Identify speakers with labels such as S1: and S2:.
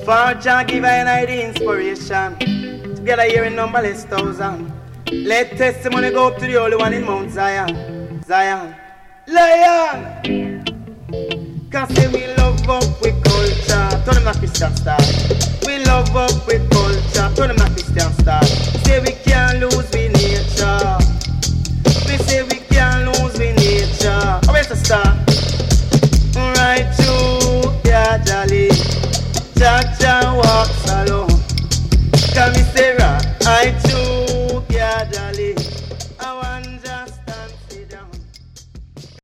S1: For Jah give I and the inspiration. Together here in numberless thousand. Let testimony go up to the Holy One in Mount Zion. Zion. Lion. Cause say we love up with culture. Turn them not Christian star. We love up with culture. Turn them not Christian star. Say we can't lose with nature. We say we can't lose with nature. Oh, where's the star? Right to yeah, jolly. Jah Jah walks alone.